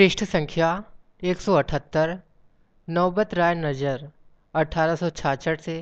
पृष्ठ संख्या 178। नौबत राय नज़र 1866 से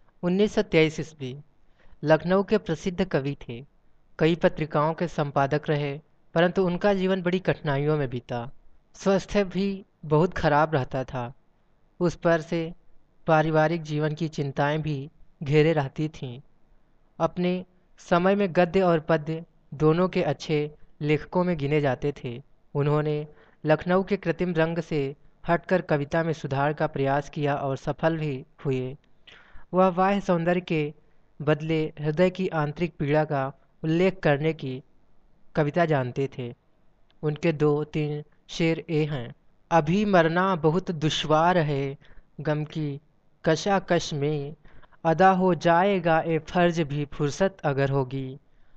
1923 ईस्वी लखनऊ के प्रसिद्ध कवि थे। कई पत्रिकाओं के संपादक रहे, परंतु उनका जीवन बड़ी कठिनाइयों में बीता। स्वास्थ्य भी बहुत खराब रहता था। उस पर से पारिवारिक जीवन की चिंताएं भी घेरे रहती थीं। अपने समय में गद्य और पद्य दोनों के अच्छे लेखकों में गिने जाते थे। उन्होंने लखनऊ के कृत्रिम रंग से हटकर कविता में सुधार का प्रयास किया और सफल भी हुए। वह बाह्य सौंदर्य के बदले हृदय की आंतरिक पीड़ा का उल्लेख करने की कविता जानते थे। उनके दो तीन शेर ये हैं। अभी मरना बहुत दुश्वार है, गम की कशाकश में अदा हो जाएगा ए फर्ज भी फुर्सत अगर होगी।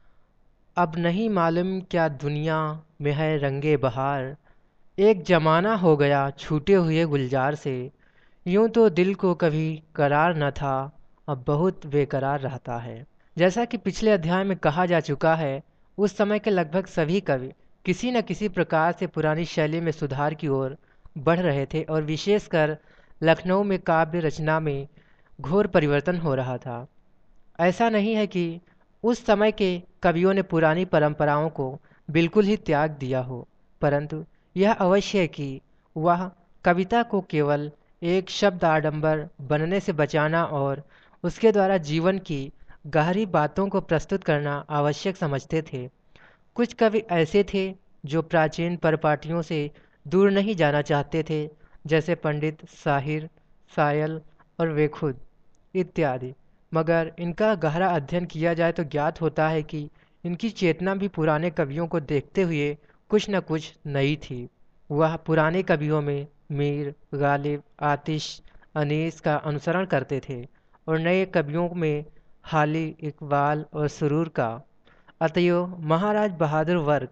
अब नहीं मालूम क्या दुनिया में है रंगे बहार, एक जमाना हो गया छूटे हुए गुलजार से। यूं तो दिल को कभी करार न था, अब बहुत बेकरार रहता है। जैसा कि पिछले अध्याय में कहा जा चुका है, उस समय के लगभग सभी कवि किसी न किसी प्रकार से पुरानी शैली में सुधार की ओर बढ़ रहे थे और विशेषकर लखनऊ में काव्य रचना में घोर परिवर्तन हो रहा था। ऐसा नहीं है कि उस समय के कवियों ने पुरानी परंपराओं को बिल्कुल ही त्याग दिया हो, परंतु यह अवश्य है कि वह कविता को केवल एक शब्द आडंबर बनने से बचाना और उसके द्वारा जीवन की गहरी बातों को प्रस्तुत करना आवश्यक समझते थे। कुछ कवि ऐसे थे जो प्राचीन परिपाटियों से दूर नहीं जाना चाहते थे, जैसे पंडित साहिर, सायल और वे खुद इत्यादि। मगर इनका गहरा अध्ययन किया जाए तो ज्ञात होता है कि इनकी चेतना भी पुराने कवियों को देखते हुए कुछ न कुछ नई थी। वह पुराने कवियों में मीर, गालिब, आतिश, अनीस का अनुसरण करते थे और नए कवियों में हाली, इकबाल और सुरूर का। अतएव महाराज बहादुर वर्ग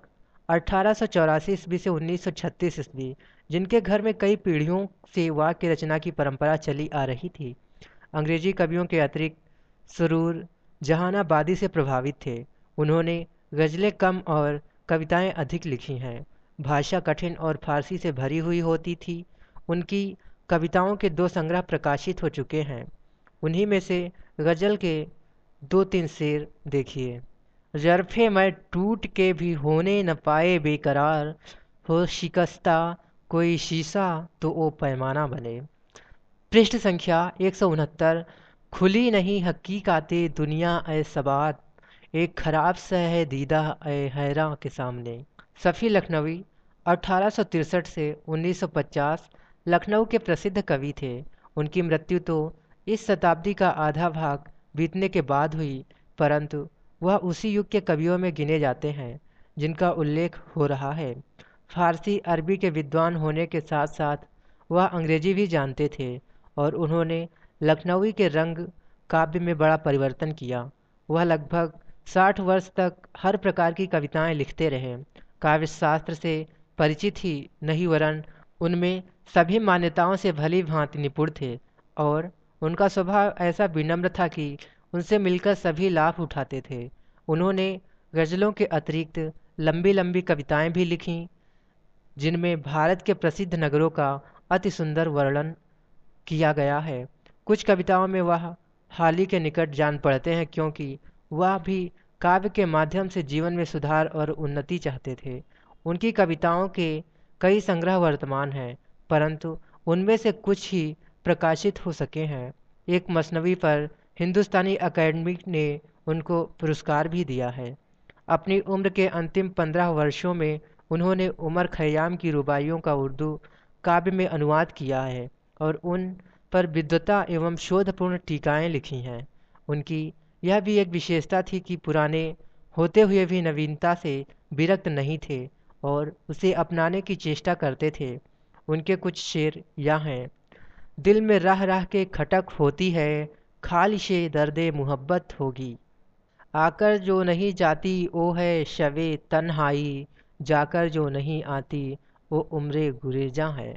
1884 ईस्वी से 1936 ईस्वी, जिनके घर में कई पीढ़ियों से वाक्य रचना की परंपरा चली आ रही थी, अंग्रेजी कवियों के अतिरिक्त सुरूर जहानाबादी से प्रभावित थे। उन्होंने गज़लें कम और कविताएं अधिक लिखी हैं। भाषा कठिन और फारसी से भरी हुई होती थी। उनकी कविताओं के दो संग्रह प्रकाशित हो चुके हैं। उन्हीं में से गज़ल के दो तीन शेर देखिए। ज़रफ़े मैं टूट के भी होने न पाए बेकरार, हो शिकस्ता कोई शीशा तो ओ पैमाना बने। पृष्ठ संख्या 169। खुली नहीं हकीकाते दुनिया ए सबात, एक खराब सा है दीदा ए हैरा के सामने। सफ़ी लखनवी 1863 से 1950 लखनऊ के प्रसिद्ध कवि थे। उनकी मृत्यु तो इस शताब्दी का आधा भाग बीतने के बाद हुई, परंतु वह उसी युग के कवियों में गिने जाते हैं जिनका उल्लेख हो रहा है। फारसी अरबी के विद्वान होने के साथ साथ वह अंग्रेजी भी जानते थे और उन्होंने लखनवी के रंग काव्य में बड़ा परिवर्तन किया। वह लगभग 60 वर्ष तक हर प्रकार की कविताएं लिखते रहे। काव्य शास्त्र से परिचित ही नहीं, वरन उनमें सभी मान्यताओं से भली भांति निपुण थे और उनका स्वभाव ऐसा विनम्र था कि उनसे मिलकर सभी लाभ उठाते थे। उन्होंने गज़लों के अतिरिक्त लंबी लंबी कविताएं भी लिखीं, जिनमें भारत के प्रसिद्ध नगरों का अति सुंदर वर्णन किया गया है। कुछ कविताओं में वह हाल ही के निकट जान पड़ते हैं, क्योंकि वह भी काव्य के माध्यम से जीवन में सुधार और उन्नति चाहते थे। उनकी कविताओं के कई संग्रह वर्तमान हैं, परंतु उनमें से कुछ ही प्रकाशित हो सके हैं। एक मसनवी पर हिंदुस्तानी अकेडमी ने उनको पुरस्कार भी दिया है। अपनी उम्र के अंतिम 15 वर्षों में उन्होंने उमर खयाम की रुबाइयों का उर्दू काव्य में अनुवाद किया है और उन पर विद्वता एवं शोधपूर्ण टीकाएं लिखी हैं। उनकी यह भी एक विशेषता थी कि पुराने होते हुए भी नवीनता से विरक्त नहीं थे और उसे अपनाने की चेष्टा करते थे। उनके कुछ शेर यह हैं। दिल में रह रह के खटक होती है, खालिशे दर्दे मुहब्बत होगी। आकर जो नहीं जाती वो है शवे तन्हाई, जाकर जो नहीं आती वो उम्रे गुरेजा है।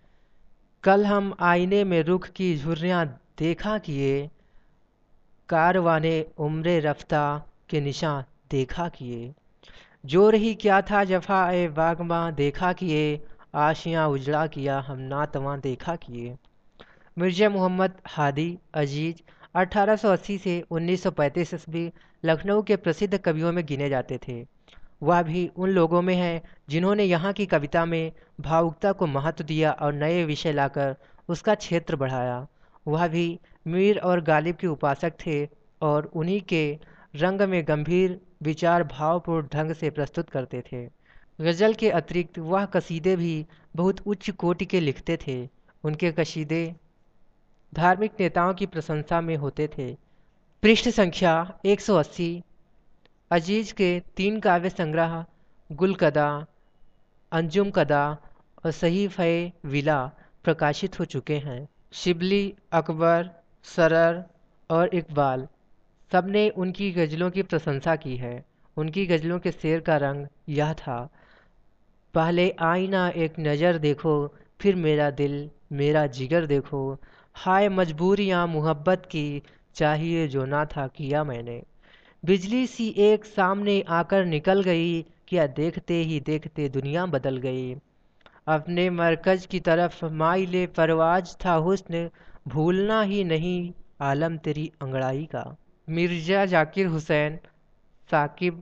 कल हम आईने में रुख की झुर्रियाँ देखा किए, कारवाने उम्रे रफ्ता के निशान देखा किए। जो रही क्या था जफ़ा ए बागमा देखा किए, आशियाँ उजड़ा किया हम नातवां देखा किए। मिर्ज़ा मोहम्मद हादी अजीज 1880 से 1935 ईस्वी लखनऊ के प्रसिद्ध कवियों में गिने जाते थे। वह भी उन लोगों में है जिन्होंने यहाँ की कविता में भावुकता को महत्व दिया और नए विषय लाकर उसका क्षेत्र बढ़ाया। वह भी मीर और गालिब के उपासक थे और उन्हीं के रंग में गंभीर विचार भावपूर्ण ढंग से प्रस्तुत करते थे। गज़ल के अतिरिक्त वह कसीदे भी बहुत उच्च कोटि के लिखते थे। उनके कसीदे धार्मिक नेताओं की प्रशंसा में होते थे। पृष्ठ संख्या 180। अजीज के 3 काव्य संग्रह गुलकदा, अंजुम कदा और सहीफ़-ए-विला प्रकाशित हो चुके हैं। शिबली, अकबर, सरर और इकबाल सबने उनकी गज़लों की प्रशंसा की है। उनकी गज़लों के शेर का रंग यह था: पहले आईना एक नज़र देखो, फिर मेरा दिल मेरा जिगर देखो, हाय मजबूरियाँ मोहब्बत की, चाहिए जो ना था किया मैंने। बिजली सी एक सामने आकर निकल गई, क्या देखते ही देखते दुनिया बदल गई। अपने मरकज की तरफ माइले परवाज था हुस्न, भूलना ही नहीं आलम तेरी अंगड़ाई का। मिर्ज़ा जाकिर हुसैन साकिब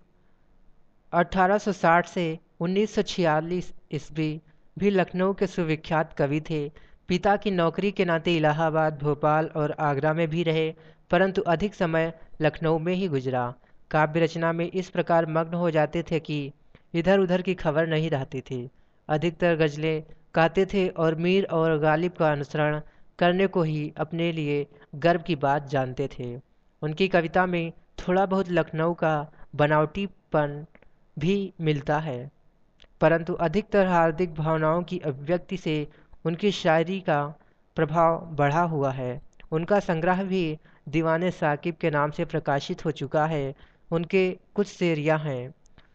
1860 से 1946 ईस्वी भी लखनऊ के सुविख्यात कवि थे। पिता की नौकरी के नाते इलाहाबाद, भोपाल और आगरा में भी रहे, परंतु अधिक समय लखनऊ में ही गुजरा। काव्य रचना में इस प्रकार मग्न हो जाते थे कि इधर उधर की खबर नहीं रहती थी। अधिकतर गज़लें गाते थे और मीर और गालिब का अनुसरण करने को ही अपने लिए गर्व की बात जानते थे। उनकी कविता में थोड़ा बहुत लखनऊ का बनावटीपन भी मिलता है, परंतु अधिकतर हार्दिक भावनाओं की अभिव्यक्ति से उनकी शायरी का प्रभाव बढ़ा हुआ है। उनका संग्रह भी दीवाने साकिब के नाम से प्रकाशित हो चुका है। उनके कुछ शेर यहाँ हैं: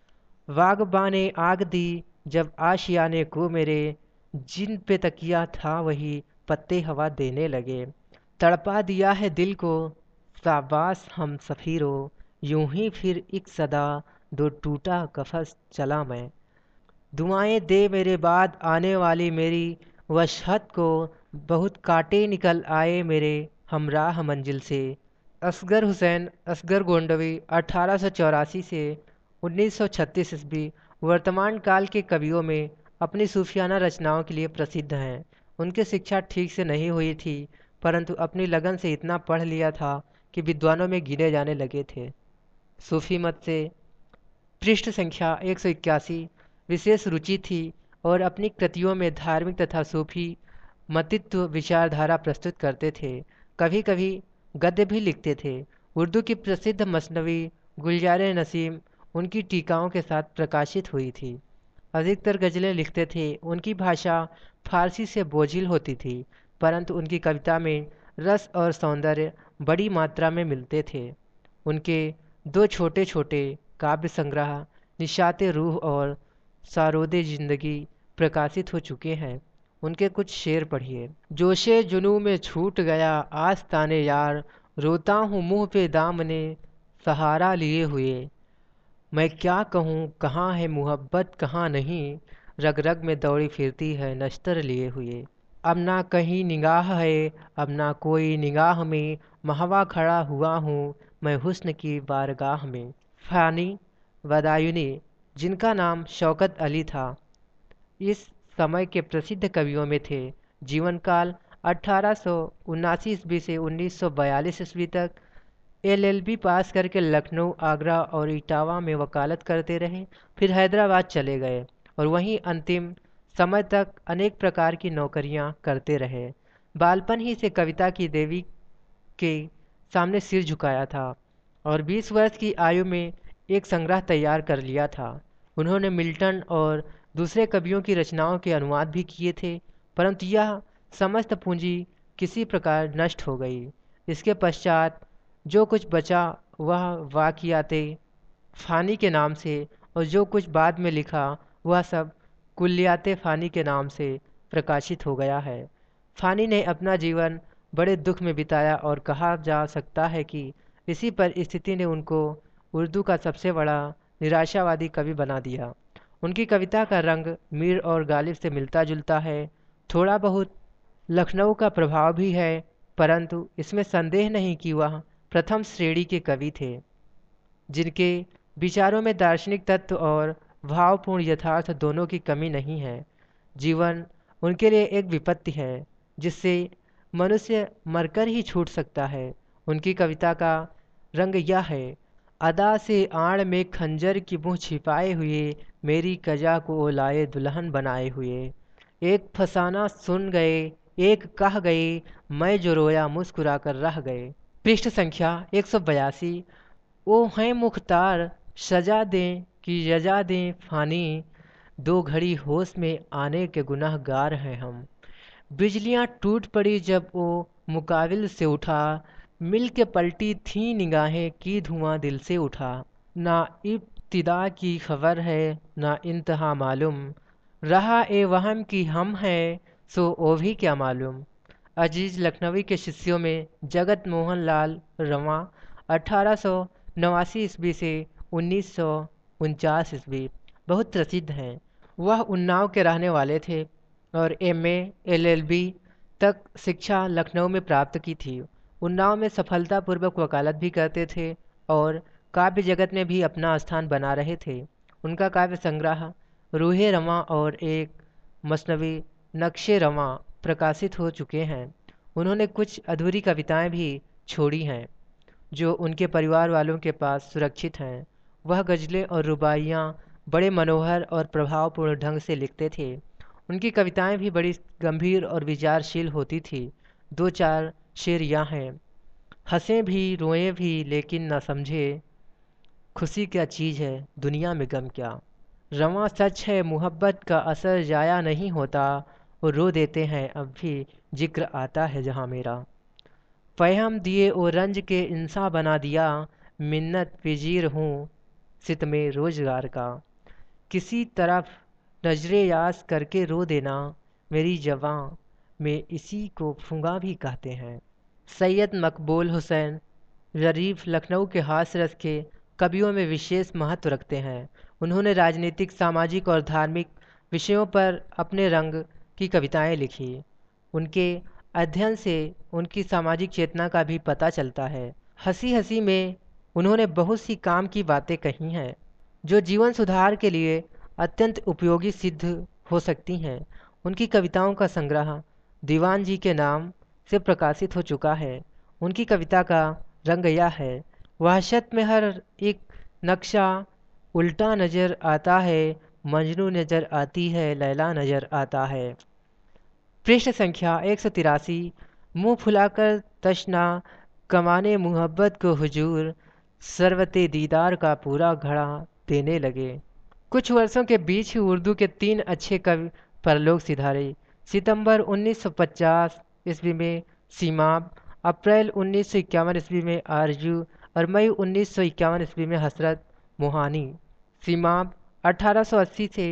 बागबाने आग दी जब आशियाने को मेरे, जिन पे तकिया था वही पत्ते हवा देने लगे। तड़पा दिया है दिल को शाबाश हम सफ़ीरों, यूं ही फिर एक सदा दो टूटा कफस चला मैं। दुआएं दे मेरे बाद आने वाली मेरी वशहत को, बहुत कांटे निकल आए मेरे हमराह मंजिल से। असगर हुसैन असगर गोंडवी 1884 से 1936 ईस्वी वर्तमान काल के कवियों में अपनी सूफियाना रचनाओं के लिए प्रसिद्ध हैं। उनकी शिक्षा ठीक से नहीं हुई थी, परंतु अपनी लगन से इतना पढ़ लिया था कि विद्वानों में गिने जाने लगे थे। सूफी मत से पृष्ठ संख्या 181 विशेष रुचि थी और अपनी कृतियों में धार्मिक तथा सूफी मतित्व विचारधारा प्रस्तुत करते थे। कभी कभी गद्य भी लिखते थे। उर्दू की प्रसिद्ध मसनवी गुलजार नसीम उनकी टीकाओं के साथ प्रकाशित हुई थी। अधिकतर गज़लें लिखते थे। उनकी भाषा फारसी से बोझिल होती थी, परंतु उनकी कविता में रस और सौंदर्य बड़ी मात्रा में मिलते थे। उनके 2 छोटे छोटे काव्य संग्रह निशाते रूह और सारोदे ज़िंदगी प्रकाशित हो चुके हैं। उनके कुछ शेर पढ़िए: जोशे जुनू में छूट गया आस्ताने यार, रोता हूँ मुँह पे दामने सहारा लिए हुए। मैं क्या कहूँ कहाँ है मोहब्बत कहाँ नहीं, रग रग में दौड़ी फिरती है नश्तर लिए हुए। अब ना कहीं निगाह है अब ना कोई निगाह में, महवा खड़ा हुआ हूँ मैं हुस्न की बारगाह में। फ़ानी बदायूनी, जिनका नाम शौकत अली था, इस समय के प्रसिद्ध कवियों में थे। जीवन काल 1879 ईस्वी से 1942 ईस्वी तक एलएलबी पास करके लखनऊ, आगरा और इटावा में वकालत करते रहे। फिर हैदराबाद चले गए और वहीं अंतिम समय तक अनेक प्रकार की नौकरियां करते रहे। बालपन ही से कविता की देवी के सामने सिर झुकाया था और 20 वर्ष की आयु में एक संग्रह तैयार कर लिया था। उन्होंने मिल्टन और दूसरे कवियों की रचनाओं के अनुवाद भी किए थे, परंतु यह समस्त पूंजी किसी प्रकार नष्ट हो गई। इसके पश्चात जो कुछ बचा वह वाक़ियाते फ़ानी के नाम से, और जो कुछ बाद में लिखा वह सब कुल्लियाते फ़ानी के नाम से प्रकाशित हो गया है। फ़ानी ने अपना जीवन बड़े दुख में बिताया और कहा जा सकता है कि इसी परिस्थिति ने उनको उर्दू का सबसे बड़ा निराशावादी कवि बना दिया। उनकी कविता का रंग मीर और गालिब से मिलता जुलता है। थोड़ा बहुत लखनऊ का प्रभाव भी है, परंतु इसमें संदेह नहीं कि वह प्रथम श्रेणी के कवि थे, जिनके विचारों में दार्शनिक तत्व और भावपूर्ण यथार्थ दोनों की कमी नहीं है। जीवन उनके लिए एक विपत्ति है जिससे मनुष्य मरकर ही छूट सकता है। उनकी कविता का रंग यह है: अदा से आड़ में खंजर की मुँह छिपाए हुए, मेरी कजा को ओ लाए दुल्हन बनाए हुए। एक फसाना सुन गए, एक कह गए, मैं जो रोया मुस्कुरा कर रह गए। पृष्ठ संख्या 182। ओ हैं मुख्तार, सजा दें कि यजा दें फानी, दो घड़ी होश में आने के गुनहगार हैं हम। बिजलियां टूट पड़ी जब वो मुकाबिल से उठा, मिल के पलटी थी निगाहें की धुआं दिल से उठा। ना इब्तिदा की खबर है ना इंतहा मालूम, रहा ए वहम की हम हैं सो ओ भी क्या मालूम। अजीज लखनवी के शिष्यों में जगत मोहन लाल रवां 1889 ईस्वी से 1949 ईस्वी बहुत प्रसिद्ध हैं। वह उन्नाव के रहने वाले थे और एमए एलएलबी तक शिक्षा लखनऊ में प्राप्त की थी। उन्नाव में सफलतापूर्वक वकालत भी करते थे और काव्य जगत में भी अपना स्थान बना रहे थे। उनका काव्य संग्रह रूहे रवां और एक मसनवी नक्शे रवां प्रकाशित हो चुके हैं। उन्होंने कुछ अधूरी कविताएं भी छोड़ी हैं जो उनके परिवार वालों के पास सुरक्षित हैं। वह गज़लें और रुबाइयाँ बड़े मनोहर और प्रभावपूर्ण ढंग से लिखते थे। उनकी कविताएं भी बड़ी गंभीर और विचारशील होती थी। दो चार शेर यहाँ हैं: हंसे भी रोए भी लेकिन न समझे, खुशी क्या चीज़ है दुनिया में गम क्या। रवां सच है मुहब्बत का असर जाया नहीं होता, वो रो देते हैं अब भी जिक्र आता है जहाँ मेरा। पैहम दिए ओ रंज के इंसान बना दिया, मिन्नत पेजीर हूँ सितमे रोजगार का। किसी तरफ नजरे यास करके रो देना, मेरी जवां में इसी को फुंगा भी कहते हैं। सैयद मकबूल हुसैन ज़रीफ लखनऊ के हास्य रस के कवियों में विशेष महत्व रखते हैं। उन्होंने राजनीतिक, सामाजिक और धार्मिक विषयों पर अपने रंग की कविताएं लिखी। उनके अध्ययन से उनकी सामाजिक चेतना का भी पता चलता है। हंसी हंसी में उन्होंने बहुत सी काम की बातें कही हैं जो जीवन सुधार के लिए अत्यंत उपयोगी सिद्ध हो सकती हैं। उनकी कविताओं का संग्रह दीवान जी के नाम से प्रकाशित हो चुका है। उनकी कविता का रंग यह है: वहशत में हर एक नक्शा उल्टा नज़र आता है, मजनू नज़र आती है, लैला नज़र आता है। पृष्ठ संख्या 183। मुंह फुलाकर तशना कमाने मुहब्बत को हुजूर, सरवते दीदार का पूरा घड़ा देने लगे। कुछ वर्षों के बीच ही उर्दू के 3 अच्छे कवि परलोक सिधारे। सितंबर 1950 ईस्वी में सीमाब, अप्रैल 1951 ईस्वी में आरजू और मई 1951 ईस्वी में हसरत मोहानी। सीमाब 1880 से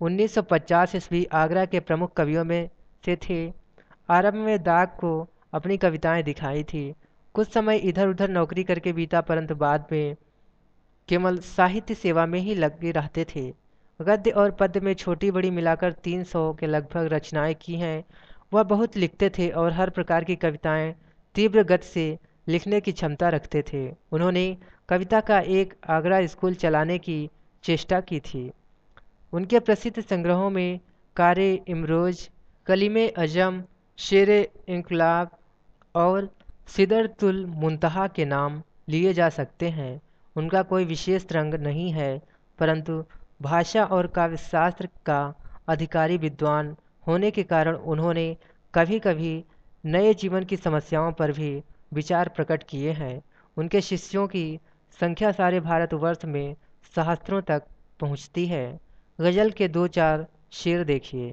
1950 ईस्वी आगरा के प्रमुख कवियों में से थे। आरंभ में दाग को अपनी कविताएं दिखाई थी। कुछ समय इधर उधर नौकरी करके बीता, परंतु बाद में केवल साहित्य सेवा में ही लगे रहते थे। गद्य और पद्य में छोटी बड़ी मिलाकर 300 के लगभग रचनाएं की हैं। वह बहुत लिखते थे और हर प्रकार की कविताएं तीव्र गति से लिखने की क्षमता रखते थे। उन्होंने कविता का एक आगरा स्कूल चलाने की चेष्टा की थी। उनके प्रसिद्ध संग्रहों में कारे इमरोज, कलीमे अजम, शेरे इंकलाब और सिदरतुल मुंतहा के नाम लिए जा सकते हैं। उनका कोई विशेष रंग नहीं है, परंतु भाषा और काव्यशास्त्र का अधिकारी विद्वान होने के कारण उन्होंने कभी कभी नए जीवन की समस्याओं पर भी विचार प्रकट किए हैं। उनके शिष्यों की संख्या सारे भारतवर्ष में सहस्त्रों तक पहुंचती है। गज़ल के 2-4 शेर देखिए: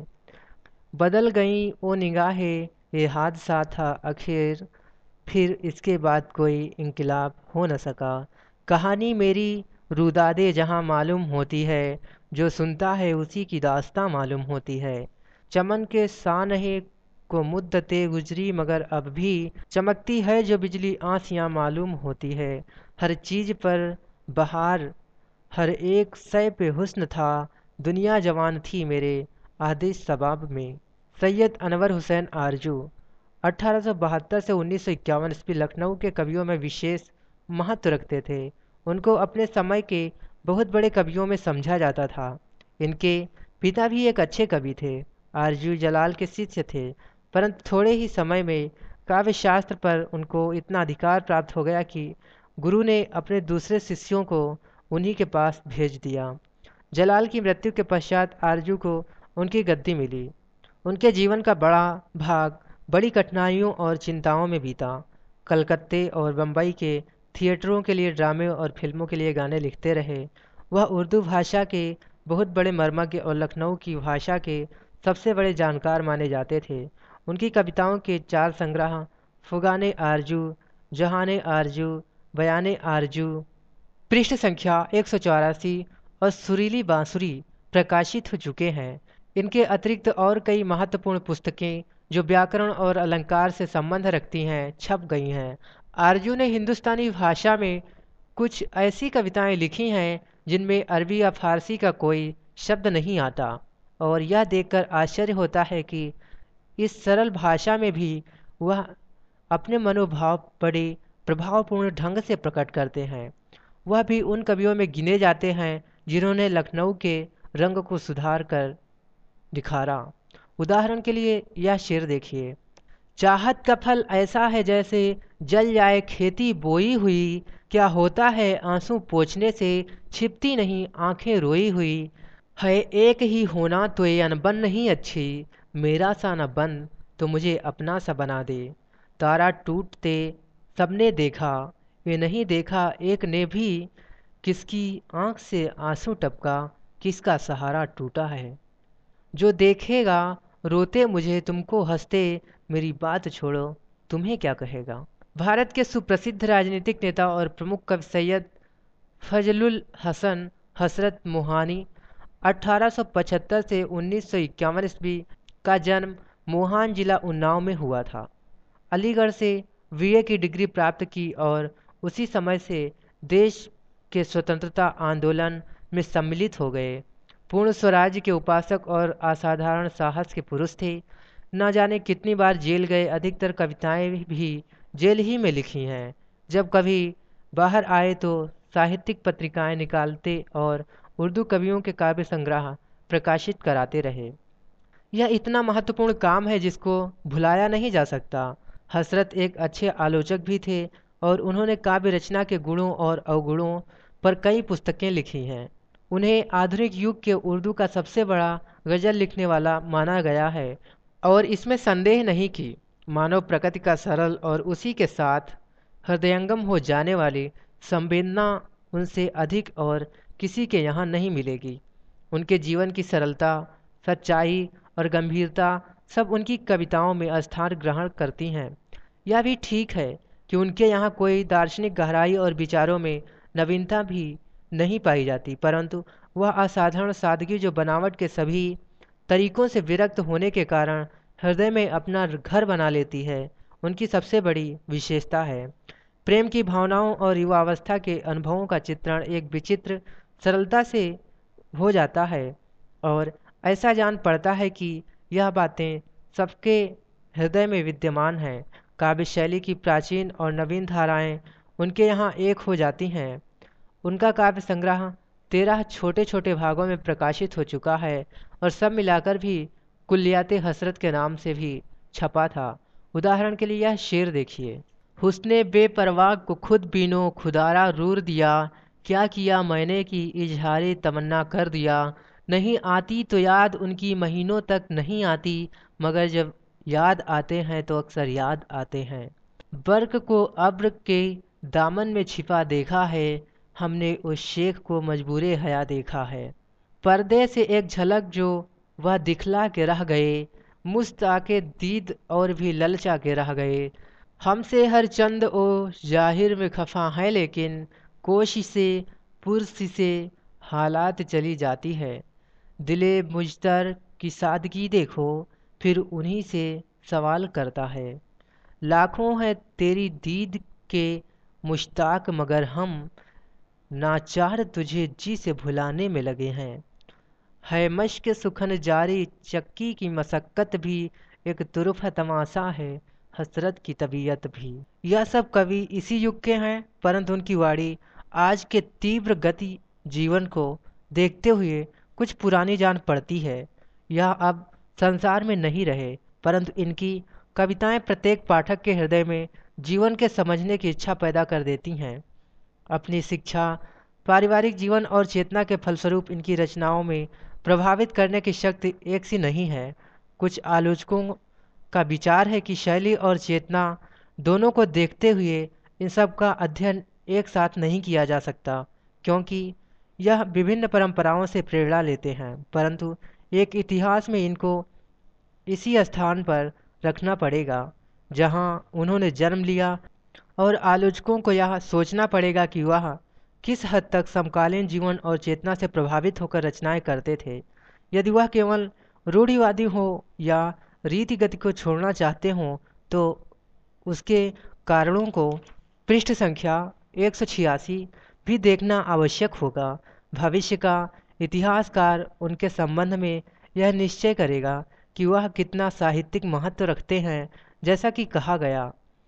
बदल गई वो निगाहें, ये हादसा था आखिर, फिर इसके बाद कोई इंकलाब हो न सका। कहानी मेरी रुदादे जहाँ मालूम होती है, जो सुनता है उसी की दास्तां मालूम होती है। चमन के सानहे को मुद्दतें गुजरी मगर अब भी चमकती है जो बिजली आंसियाँ मालूम होती है। हर चीज़ पर बहार, हर एक शय पे हुस्न था, दुनिया जवान थी मेरे आधे शबाब में। सैयद अनवर हुसैन आरजू 1872 से 1951 ईस्वी लखनऊ के कवियों में विशेष महत्व रखते थे। उनको अपने समय के बहुत बड़े कवियों में समझा जाता था। इनके पिता भी एक अच्छे कवि थे। आरजू जलाल के शिष्य थे, परंतु थोड़े ही समय में काव्य शास्त्र पर उनको इतना अधिकार प्राप्त हो गया कि गुरु ने अपने दूसरे शिष्यों को उन्हीं के पास भेज दिया। जलाल की मृत्यु के पश्चात आरजू को उनकी गद्दी मिली। उनके जीवन का बड़ा भाग बड़ी कठिनाइयों और चिंताओं में बीता। कलकत्ते और बम्बई के थिएटरों के लिए ड्रामे और फिल्मों के लिए गाने लिखते रहे। वह उर्दू भाषा के बहुत बड़े मर्मज्ञ और लखनऊ की भाषा के सबसे बड़े जानकार माने जाते थे। उनकी कविताओं के 4 संग्रह फुगाने आरजू, जहाने आरजू, बयाने आरजू, पृष्ठ संख्या 184 और सुरीली बांसुरी प्रकाशित हो चुके हैं। इनके अतिरिक्त और कई महत्वपूर्ण पुस्तकें जो व्याकरण और अलंकार से संबंध रखती हैं छप गई हैं। आरजू ने हिंदुस्तानी भाषा में कुछ ऐसी कविताएं लिखी हैं जिनमें अरबी या फारसी का कोई शब्द नहीं आता, और यह देखकर आश्चर्य होता है कि इस सरल भाषा में भी वह अपने मनोभाव बड़े प्रभावपूर्ण ढंग से प्रकट करते हैं। वह भी उन कवियों में गिने जाते हैं जिन्होंने लखनऊ के रंग को सुधार कर दिखारा। उदाहरण के लिए यह शेर देखिए। चाहत का फल ऐसा है जैसे जल जाए खेती बोई हुई, क्या होता है आंसू पोंछने से छिपती नहीं आंखें रोई हुई। है एक ही होना तो ये अनबन नहीं अच्छी, मेरा सा न बन तो मुझे अपना सा बना दे। तारा टूटते सबने देखा, वे नहीं देखा एक ने भी, किसकी आंख से आंसू टपका, किसका सहारा टूटा है। जो देखेगा रोते मुझे तुमको हंसते, मेरी बात छोड़ो तुम्हें क्या कहेगा। भारत के सुप्रसिद्ध राजनीतिक नेता और प्रमुख कवि सैयद फजलुल हसन हसरत मोहानी 1875 से 1951 ईस्वी का जन्म मोहान जिला उन्नाव में हुआ था। अलीगढ़ से बीए की डिग्री प्राप्त की और उसी समय से देश के स्वतंत्रता आंदोलन में सम्मिलित हो गए। पूर्ण स्वराज्य के उपासक और असाधारण साहस के पुरुष थे। न जाने कितनी बार जेल गए, अधिकतर कविताएं भी जेल ही में लिखी हैं। जब कभी बाहर आए तो साहित्यिक पत्रिकाएं निकालते और उर्दू कवियों के काव्य संग्रह प्रकाशित कराते रहे। यह इतना महत्वपूर्ण काम है जिसको भुलाया नहीं जा सकता। हसरत एक अच्छे आलोचक भी थे और उन्होंने काव्य रचना के गुणों और अवगुणों पर कई पुस्तकें लिखी हैं। उन्हें आधुनिक युग के उर्दू का सबसे बड़ा गज़ल लिखने वाला माना गया है, और इसमें संदेह नहीं कि मानव प्रकृति का सरल और उसी के साथ हृदयंगम हो जाने वाली संवेदना उनसे अधिक और किसी के यहाँ नहीं मिलेगी। उनके जीवन की सरलता, सच्चाई और गंभीरता सब उनकी कविताओं में स्थान ग्रहण करती हैं। यह भी ठीक है कि उनके यहाँ कोई दार्शनिक गहराई और विचारों में नवीनता भी नहीं पाई जाती, परंतु वह असाधारण सादगी जो बनावट के सभी तरीकों से विरक्त होने के कारण हृदय में अपना घर बना लेती है, उनकी सबसे बड़ी विशेषता है। प्रेम की भावनाओं और युवावस्था के अनुभवों का चित्रण एक विचित्र सरलता से हो जाता है, और ऐसा जान पड़ता है कि यह बातें सबके हृदय में विद्यमान हैं। काव्य शैली की प्राचीन और नवीन धाराएं उनके यहाँ एक हो जाती हैं। उनका काव्य संग्रह 13 छोटे छोटे भागों में प्रकाशित हो चुका है और सब मिलाकर भी कुल्लियाते हसरत के नाम से भी छपा था। उदाहरण के लिए यह शेर देखिए। हुस्ने बेपरवाह को खुद बीनो खुदारा रूर दिया, क्या किया मैंने कि इजहारे तमन्ना कर दिया। नहीं आती तो याद उनकी महीनों तक नहीं आती, मगर जब याद आते हैं तो अक्सर याद आते हैं। बर्क को अब्र के दामन में छिपा देखा है, हमने उस शेख को मजबूरे हया देखा है। पर्दे से एक झलक जो वह दिखला के रह गए, मुस्ताके दीद और भी ललचा के रह गए। हमसे हर चंद ओ जाहिर में खफा है, लेकिन कोशिशे पुरसिसे हालात चली जाती है। दिले मुजतर की सादगी देखो, फिर उन्हीं से सवाल करता है। लाखों हैं तेरी दीद के मुश्ताक, मगर हम नाचार तुझे जी से भुलाने में लगे हैं। है मश्क सुखन जारी चक्की की मशक्कत भी, एक तुरुफ तमाशा है हसरत की तबीयत भी। यह सब कवि इसी युग के हैं, परंतु उनकी वाणी आज के तीव्र गति जीवन को देखते हुए कुछ पुरानी जान पड़ती है। यह अब संसार में नहीं रहे, परंतु इनकी कविताएं प्रत्येक पाठक के हृदय में जीवन के समझने की इच्छा पैदा कर देती हैं। अपनी शिक्षा, पारिवारिक जीवन और चेतना के फलस्वरूप इनकी रचनाओं में प्रभावित करने की शक्ति एक सी नहीं है। कुछ आलोचकों का विचार है कि शैली और चेतना दोनों को देखते हुए इन सब का अध्ययन एक साथ नहीं किया जा सकता, क्योंकि यह विभिन्न परंपराओं से प्रेरणा लेते हैं, परंतु एक इतिहास में इनको इसी स्थान पर रखना पड़ेगा जहां उन्होंने जन्म लिया, और आलोचकों को यह सोचना पड़ेगा कि वह किस हद तक समकालीन जीवन और चेतना से प्रभावित होकर रचनाएं करते थे। यदि वह केवल रूढ़िवादी हो या रीति गति को छोड़ना चाहते हों, तो उसके कारणों को पृष्ठ संख्या 186 भी देखना आवश्यक होगा। भविष्य का इतिहासकार उनके संबंध में यह निश्चय करेगा कि वह कितना साहित्यिक महत्व रखते हैं। जैसा कि कहा गया,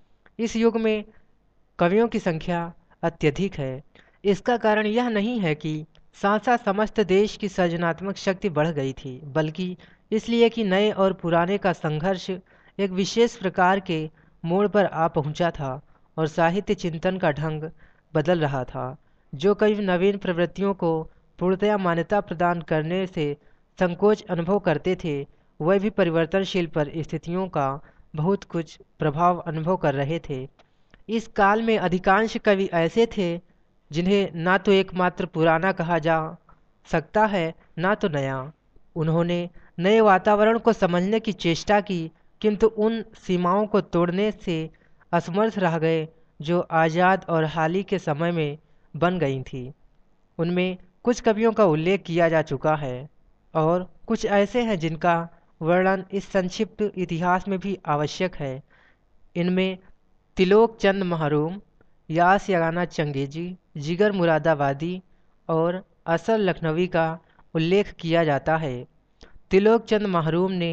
इस युग में कवियों की संख्या अत्यधिक है। इसका कारण यह नहीं है कि साथ समस्त देश की सृजनात्मक शक्ति बढ़ गई थी, बल्कि इसलिए कि नए और पुराने का संघर्ष एक विशेष प्रकार के मोड़ पर आ पहुंचा था और साहित्य चिंतन का ढंग बदल रहा था। जो कवि नवीन प्रवृत्तियों को पूर्णतया मान्यता प्रदान करने से संकोच अनुभव करते थे, वह भी परिवर्तनशील परिस्थितियों का बहुत कुछ प्रभाव अनुभव कर रहे थे। इस काल में अधिकांश कवि ऐसे थे जिन्हें ना तो एकमात्र पुराना कहा जा सकता है, ना तो नया। उन्होंने नए वातावरण को समझने की चेष्टा की, किंतु उन सीमाओं को तोड़ने से असमर्थ रह गए जो आज़ाद और हाल ही के समय में बन गई थी। उनमें कुछ कवियों का उल्लेख किया जा चुका है और कुछ ऐसे हैं जिनका वर्णन इस संक्षिप्त इतिहास में भी आवश्यक है। इनमें तिलोक चंद महरूम, यास यगाना चंगेजी, जिगर मुरादाबादी और असर लखनवी का उल्लेख किया जाता है। तिलोक चंद महरूम ने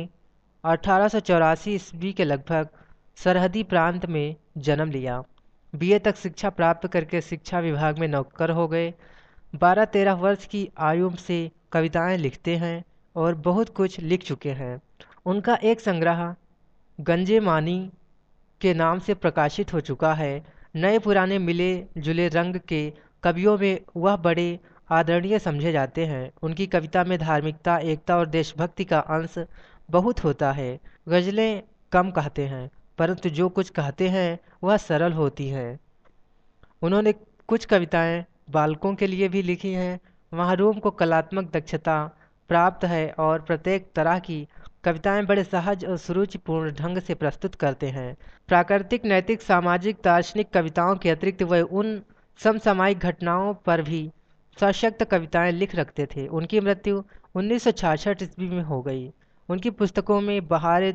1884 ईस्वी के लगभग सरहदी प्रांत में जन्म लिया। बीए तक शिक्षा प्राप्त करके शिक्षा विभाग में नौकर हो गए। 12-13 वर्ष की आयु से कविताएं लिखते हैं और बहुत कुछ लिख चुके हैं। उनका एक संग्रह गंजे मानी के नाम से प्रकाशित हो चुका है। नए पुराने मिले जुले रंग के कवियों में वह बड़े आदरणीय समझे जाते हैं। उनकी कविता में धार्मिकता, एकता और देशभक्ति का अंश बहुत होता है। गज़लें कम कहते हैं, परंतु जो कुछ कहते हैं वह सरल होती हैं। उन्होंने कुछ कविताएं बालकों के लिए भी लिखी हैं। महरूम को कलात्मक दक्षता प्राप्त है और प्रत्येक तरह की कविताएं बड़े सहज और सुरुचिपूर्ण ढंग से प्रस्तुत करते हैं। प्राकृतिक, नैतिक, सामाजिक, दार्शनिक कविताओं के अतिरिक्त वह उन समसामयिक घटनाओं पर भी सशक्त कविताएं लिख रखते थे। उनकी मृत्यु 1966 ईस्वी में हो गई। उनकी पुस्तकों में बहार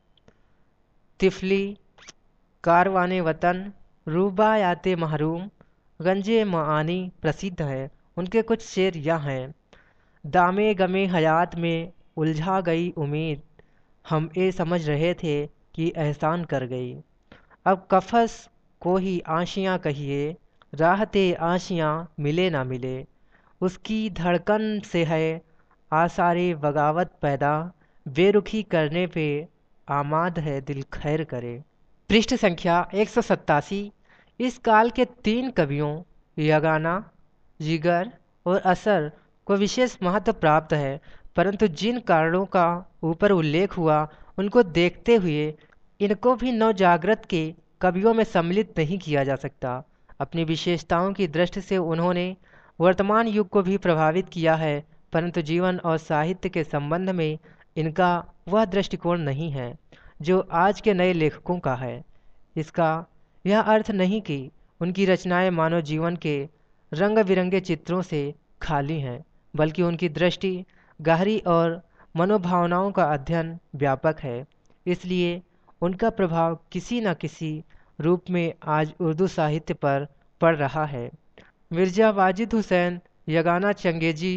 तिफली, कारवाने वतन, रूबायाते महरूम, गंजे मानी प्रसिद्ध हैं। उनके कुछ शेर यह हैं: दामे गमे हयात में उलझा गई उम्मीद, हम ये समझ रहे थे कि एहसान कर गई। अब कफस को ही आशियाँ कहिए, राहते आशियाँ मिले ना मिले, उसकी धड़कन से है आसारे बगावत पैदा, बेरुखी करने पे आमाद है दिल खैर करे। पृष्ठ संख्या 187। इस काल के 3 कवियों यगाना, जिगर और असर को विशेष महत्व प्राप्त है, परंतु जिन कारणों का ऊपर उल्लेख हुआ उनको देखते हुए इनको भी नवजागृत के कवियों में सम्मिलित नहीं किया जा सकता। अपनी विशेषताओं की दृष्टि से उन्होंने वर्तमान युग को भी प्रभावित किया है, परंतु जीवन और साहित्य के संबंध में इनका वह दृष्टिकोण नहीं है जो आज के नए लेखकों का है। इसका यह अर्थ नहीं कि उनकी रचनाएं मानव जीवन के रंग बिरंगे चित्रों से खाली हैं, बल्कि उनकी दृष्टि गहरी और मनोभावनाओं का अध्ययन व्यापक है। इसलिए उनका प्रभाव किसी न किसी रूप में आज उर्दू साहित्य पर पड़ रहा है। मिर्ज़ा वाजिद हुसैन, यगाना चंगेजी,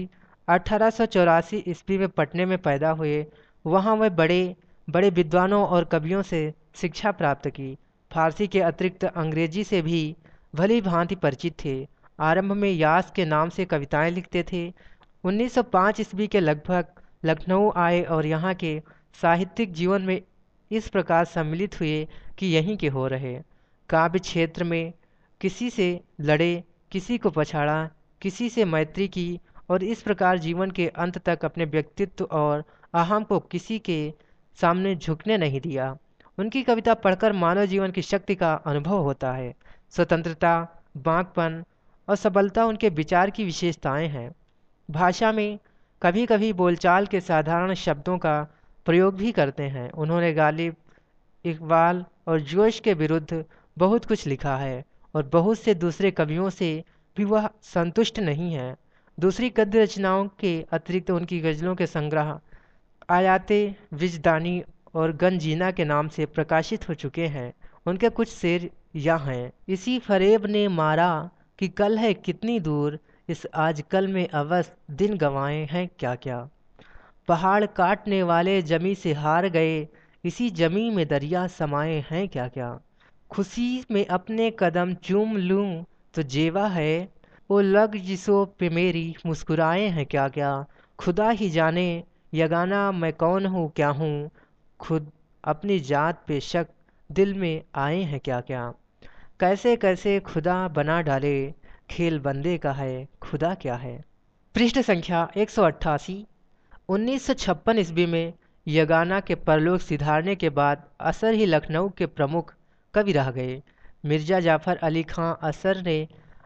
1884 ईस्वी में पटने में पैदा हुए। वहाँ वह बड़े बड़े विद्वानों और कवियों से शिक्षा प्राप्त की। फारसी के अतिरिक्त अंग्रेजी से भी भली भांति परिचित थे। आरंभ में यास के नाम से कविताएं लिखते थे। 1905 ईस्वी के लगभग लखनऊ आए और यहाँ के साहित्यिक जीवन में इस प्रकार सम्मिलित हुए कि यहीं के हो रहे। काव्य क्षेत्र में किसी से लड़े, किसी को पछाड़ा, किसी से मैत्री की और इस प्रकार जीवन के अंत तक अपने व्यक्तित्व और अहम को किसी के सामने झुकने नहीं दिया। उनकी कविता पढ़कर मानव जीवन की शक्ति का अनुभव होता है। स्वतंत्रता, बांकपन और सबलता उनके विचार की विशेषताएं हैं। भाषा में कभी कभी बोलचाल के साधारण शब्दों का प्रयोग भी करते हैं। उन्होंने गालिब, इकबाल और जोश के विरुद्ध बहुत कुछ लिखा है और बहुत से दूसरे कवियों से भी वह संतुष्ट नहीं है। दूसरी गद्य रचनाओं के अतिरिक्त उनकी गज़लों के संग्रह आयाते विजदानी और गंजीना के नाम से प्रकाशित हो चुके हैं। उनके कुछ शेर यहाँ हैं। इसी फरेब ने मारा कि कल है कितनी दूर, इस आजकल में अवश्य दिन गंवाए हैं क्या क्या। पहाड़ काटने वाले जमी से हार गए, इसी जमी में दरिया समाये हैं क्या क्या। खुशी में अपने कदम चूम लूं तो जेवा है, वो लग जिसो पे मेरी मुस्कुराए हैं क्या क्या। खुदा ही जाने यगाना मैं कौन हूँ क्या हूँ, खुद अपनी जात पे शक दिल में आए हैं क्या क्या। कैसे कैसे खुदा बना डाले, खेल बंदे का है खुदा क्या है। पृष्ठ संख्या 188। 1956 ईस्वी में यगाना के परलोक सिधारने के बाद असर ही लखनऊ के प्रमुख कवि रह गए। मिर्जा जाफर अली खां असर ने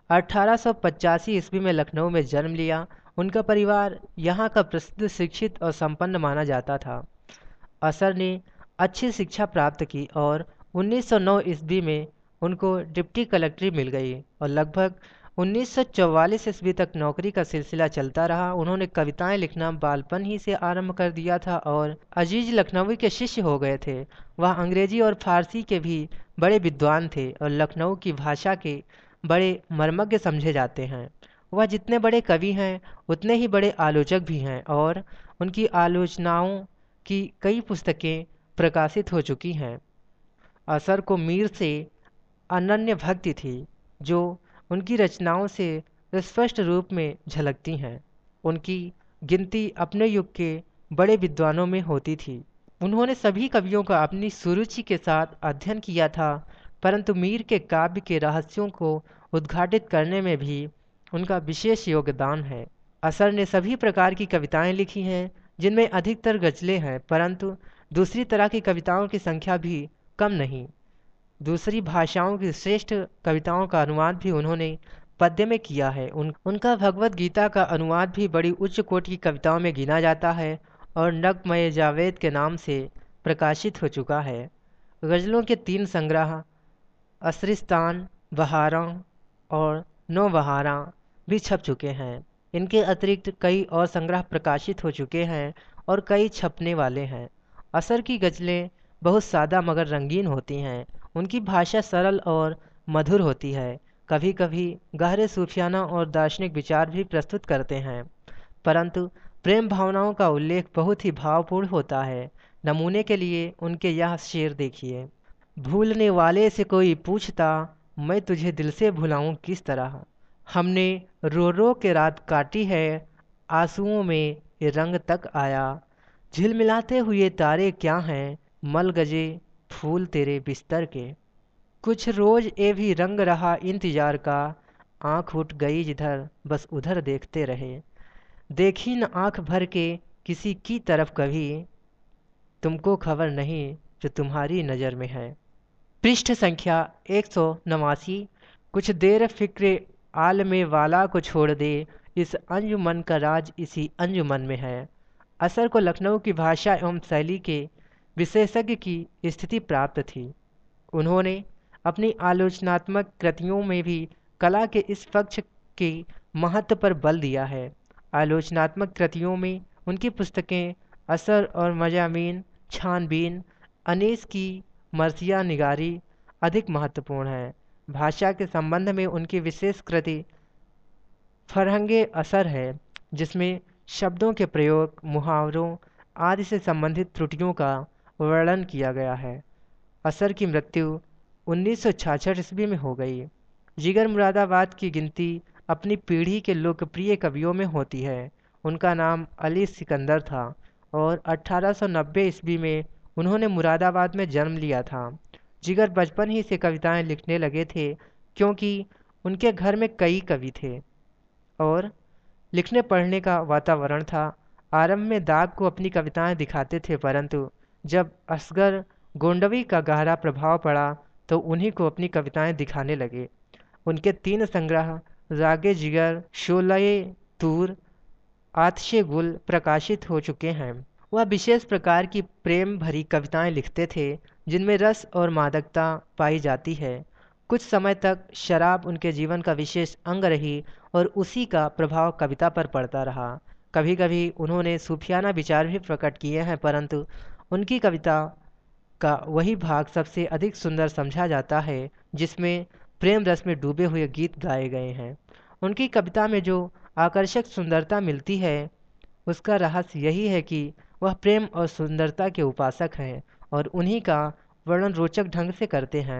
1885 ईस्वी में लखनऊ में जन्म लिया। उनका परिवार यहाँ का प्रसिद्ध शिक्षित और संपन्न माना जाता था। असर ने अच्छी शिक्षा प्राप्त की और 1909 ईस्वी में उनको डिप्टी कलेक्ट्री मिल गई और लगभग 1944 ईस्वी तक नौकरी का सिलसिला चलता रहा। उन्होंने कविताएं लिखना बालपन ही से आरंभ कर दिया था और अजीज लखनवी के शिष्य हो गए थे। वह अंग्रेजी और फारसी के भी बड़े विद्वान थे और लखनऊ की भाषा के बड़े मर्मज्ञ समझे जाते हैं। वह जितने बड़े कवि हैं उतने ही बड़े आलोचक भी हैं और उनकी आलोचनाओं की कई पुस्तकें प्रकाशित हो चुकी हैं। असर को मीर से अनन्य भक्ति थी जो उनकी रचनाओं से स्पष्ट रूप में झलकती हैं। उनकी गिनती अपने युग के बड़े विद्वानों में होती थी। उन्होंने सभी कवियों का अपनी सुरुचि के साथ अध्ययन किया था, परंतु मीर के काव्य के रहस्यों को उद्घाटित करने में भी उनका विशेष योगदान है। असर ने सभी प्रकार की कविताएं लिखी हैं, जिनमें अधिकतर गज़लें हैं, परंतु दूसरी तरह की कविताओं की संख्या भी कम नहीं। दूसरी भाषाओं की श्रेष्ठ कविताओं का अनुवाद भी उन्होंने पद्य में किया है। उनका भगवत गीता का अनुवाद भी बड़ी उच्च कोटि की कविताओं में गिना जाता है और नगमय जावेद के नाम से प्रकाशित हो चुका है। गज़लों के 3 संग्रह असरिस्तान, बहारां और नौबहारां भी छप चुके हैं। इनके अतिरिक्त कई और संग्रह प्रकाशित हो चुके हैं और कई छपने वाले हैं। असर की गज़लें बहुत सादा मगर रंगीन होती हैं। उनकी भाषा सरल और मधुर होती है। कभी कभी गहरे सूफियाना और दार्शनिक विचार भी प्रस्तुत करते हैं, परंतु प्रेम भावनाओं का उल्लेख बहुत ही भावपूर्ण होता है। नमूने के लिए उनके यह शेर देखिए। भूलने वाले से कोई पूछता, मैं तुझे दिल से भुलाऊं किस तरह। हमने रो रो के रात काटी है, आंसुओं में ये रंग तक आया। झिलमिलाते हुए तारे क्या हैं, मल गजे फूल तेरे बिस्तर के। कुछ रोज ये भी रंग रहा इंतजार का, आंख उठ गई जिधर बस उधर देखते रहे। देखी न आंख भर के किसी की तरफ कभी, तुमको खबर नहीं जो तुम्हारी नज़र में है। पृष्ठ संख्या 189। कुछ देर फिक्र आलमे वाला को छोड़ दे, इस अंजुमन का राज इसी अंजुमन में है। असर को लखनऊ की भाषा एवं शैली के विशेषज्ञ की स्थिति प्राप्त थी। उन्होंने अपनी आलोचनात्मक कृतियों में भी कला के इस पक्ष के महत्व पर बल दिया है। आलोचनात्मक कृतियों में उनकी पुस्तकें असर और मजामीन, छानबीन, अनीस की मर्सिया निगारी अधिक महत्वपूर्ण है। भाषा के संबंध में उनकी विशेष कृति फरहंगे असर है, जिसमें शब्दों के प्रयोग, मुहावरों आदि से संबंधित त्रुटियों का वर्णन किया गया है। असर की मृत्यु 1966 ईस्वी में हो गई। जिगर मुरादाबाद की गिनती अपनी पीढ़ी के लोकप्रिय कवियों में होती है। उनका नाम अली सिकंदर था और 1890 ईस्वी में उन्होंने मुरादाबाद में जन्म लिया था। जिगर बचपन ही से कविताएं लिखने लगे थे, क्योंकि उनके घर में कई कवि थे और लिखने पढ़ने का वातावरण था। आरंभ में दाग को अपनी कविताएं दिखाते थे, परंतु जब असगर गोंडवी का गहरा प्रभाव पड़ा तो उन्हीं को अपनी कविताएं दिखाने लगे। उनके 3 संग्रह रागे जिगर, शोले तूर, आतिशे गुल प्रकाशित हो चुके हैं। वह विशेष प्रकार की प्रेम भरी कविताएं लिखते थे, जिनमें रस और मादकता पाई जाती है। कुछ समय तक शराब उनके जीवन का विशेष अंग रही और उसी का प्रभाव कविता पर पड़ता रहा। कभी कभी उन्होंने सूफियाना विचार भी प्रकट किए हैं, परंतु उनकी कविता का वही भाग सबसे अधिक सुंदर समझा जाता है जिसमें प्रेम रस में डूबे हुए गीत गाए गए हैं। उनकी कविता में जो आकर्षक सुंदरता मिलती है, उसका रहस्य यही है कि वह प्रेम और सुंदरता के उपासक हैं और उन्हीं का वर्णन रोचक ढंग से करते हैं।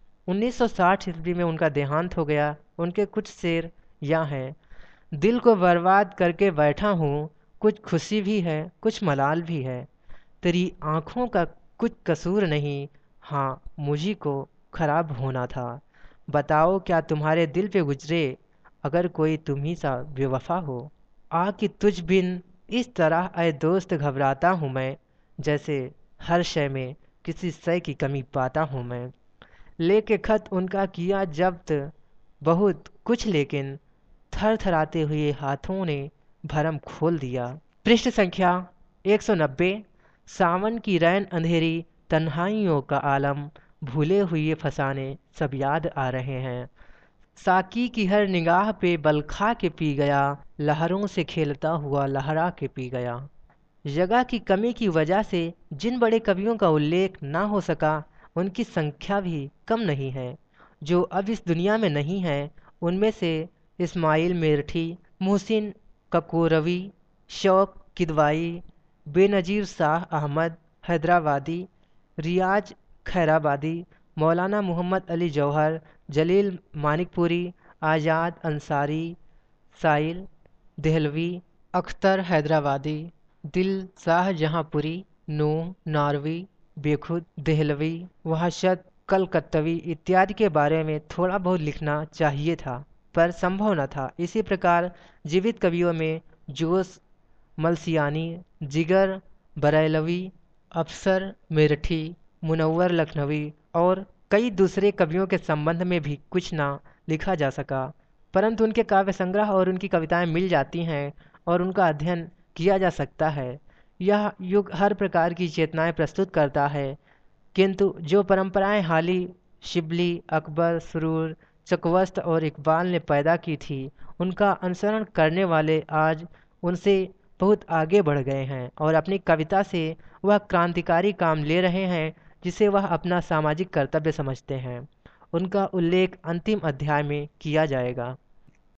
1960 ईस्वी में उनका देहांत हो गया। उनके कुछ शेर यहाँ हैं। दिल को बर्बाद करके बैठा हूँ, कुछ खुशी भी है कुछ मलाल भी है। तेरी आँखों का कुछ कसूर नहीं, हाँ मुझी को खराब होना था। बताओ क्या तुम्हारे दिल पे गुजरे अगर कोई तुम्ही सा बेवफा हो। कि तुझ बिन इस तरह ऐ दोस्त घबराता हूँ मैं, जैसे हर शय में किसी शय की कमी पाता हूँ मैं। लेके खत उनका किया जब्त बहुत कुछ, लेकिन थर थराते हुए हाथों ने भरम खोल दिया। पृष्ठ संख्या 190। सावन की रैन अंधेरी तन्हाइयों का आलम, भूले हुए फसाने सब याद आ रहे हैं। साकी की हर निगाह पे बल खा के पी गया, लहरों से खेलता हुआ लहरा के पी गया। जगह की कमी की वजह से जिन बड़े कवियों का उल्लेख ना हो सका, उनकी संख्या भी कम नहीं है। जो अब इस दुनिया में नहीं है, उनमें से इस्माइल मेरठी, मुहसिन ककोरवी, शौक किदवाई, बेनज़ीर शाह अहमद हैदराबादी, रियाज खैराबादी, मौलाना मोहम्मद अली जौहर, जलील मानिकपुरी, आज़ाद अंसारी, साइल देहलवी, अख्तर हैदराबादी, दिल शाहजहाँपुरी, नूह नारवी, बेखुद देहलवी, वहशत कलकत्तवी इत्यादि के बारे में थोड़ा बहुत लिखना चाहिए था, पर संभव न था। इसी प्रकार जीवित कवियों में जोश मलसियानी, जिगर बरैलवी, अफसर मेरठी, मुनव्वर लखनवी और कई दूसरे कवियों के संबंध में भी कुछ ना लिखा जा सका, परंतु उनके काव्य संग्रह और उनकी कविताएं मिल जाती हैं और उनका अध्ययन किया जा सकता है। यह युग हर प्रकार की चेतनाएं प्रस्तुत करता है, किंतु जो परंपराएं हाली, शिबली, अकबर, सुरूर, चकवस्त और इकबाल ने पैदा की थी, उनका अनुसरण करने वाले आज उनसे बहुत आगे बढ़ गए हैं और अपनी कविता से वह क्रांतिकारी काम ले रहे हैं जिसे वह अपना सामाजिक कर्तव्य समझते हैं। उनका उल्लेख अंतिम अध्याय में किया जाएगा।